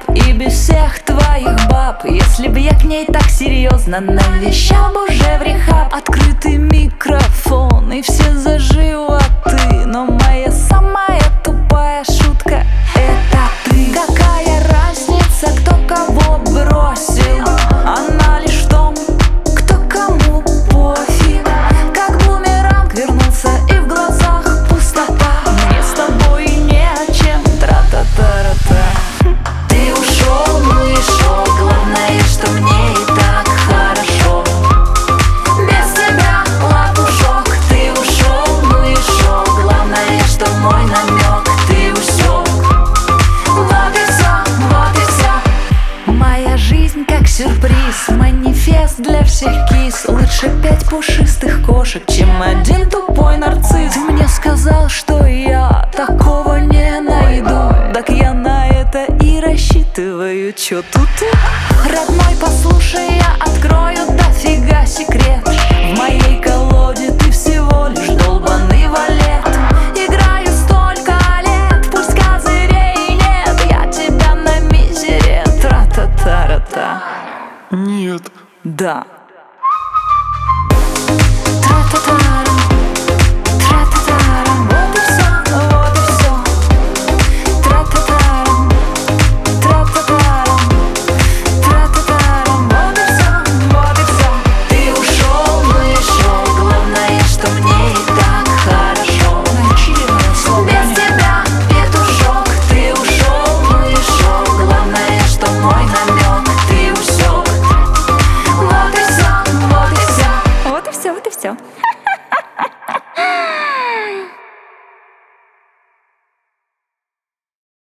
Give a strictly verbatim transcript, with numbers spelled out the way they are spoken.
и без всех твоих баб. Если бы я к ней так серьезно навещал бы уже в рехаб. Открытый микрофон и все за животы, но моя самая тупая шутка — это ты. Какая разница, кто кого бросил? Она лишь в том, кто кому пофиг. Как бумеранг вернулся и в глазах пустота. Мне с тобой не о чем, тра-та-та-ра-та. Ты ушел, ну и шо, главное, что мне и так хорошо. Без тебя лопушок. Ты ушел, ну и шо, главное, что мой намек ты усек. Вот и все, вот и все. Моя жизнь как сюрприз, манифест для всех кис. Лучше пять пушистых кошек, чем один тупой нарцисс. Ты мне сказал, что я такого не найду, так я на это и рассчитываю. Чё тут? Родной, послушай, я открою дофига секрет. В моей колоде ты всего лишь долбаный валет. Играю столько лет, пусть козырей нет. Я тебя на мизере, тра-та-та-ра-та. Нет. Да. Вот и все.